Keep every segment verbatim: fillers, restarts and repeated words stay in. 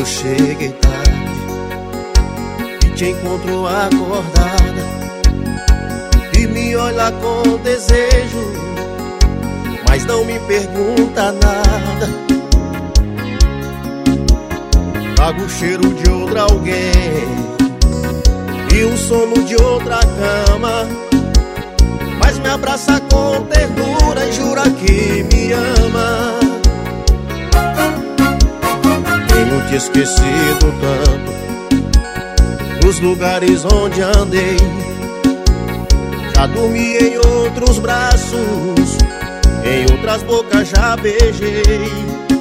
eu cheguei tarde e te encontro acordada e me olha com desejo, mas não me pergunta nada. Trago o cheiro de outra alguém e o sono de outra cama, mas me abraça com ternura e jura que me ama. Tenho te esquecido tanto, nos lugares onde andei, já dormi em outros braços, em outras bocas já beijei.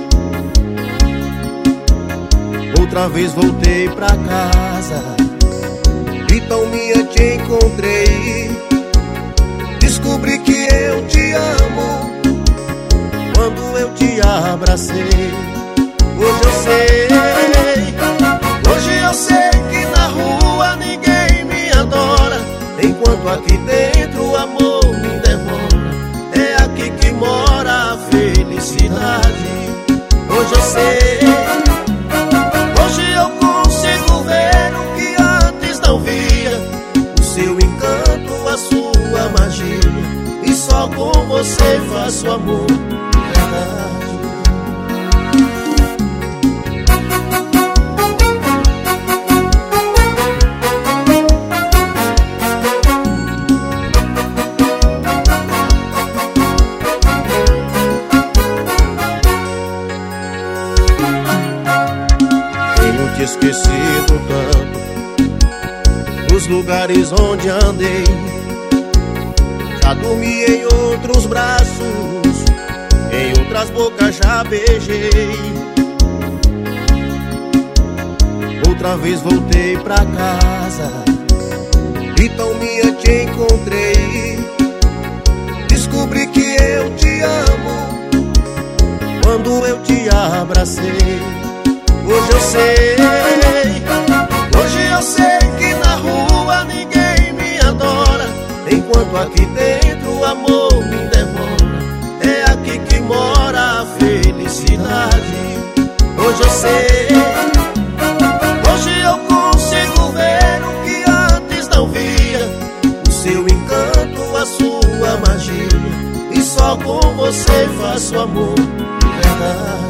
Outra vez voltei pra casa e tão minha te encontrei. Descobri que eu te amo quando eu te abracei. Hoje eu sei, hoje eu sei que na rua ninguém me adora, enquanto aqui dentro o amor me devora. É aqui que mora a felicidade. Hoje eu sei, hoje eu consigo ver o que antes não via, o seu encanto, a sua magia, e só com você faço amor de verdade. Te esquecido tanto, nos lugares onde andei, já dormi em outros braços, em outras bocas já beijei. Outra vez voltei pra casa e tão minha te encontrei. Descobri que eu te amo quando eu te abracei. Hoje eu sei, hoje eu sei que na rua ninguém me adora, enquanto aqui dentro o amor me devora. É aqui que mora a felicidade. Hoje eu sei, hoje eu consigo ver o que antes não via, o seu encanto, a sua magia, e só com você faço amor de verdade.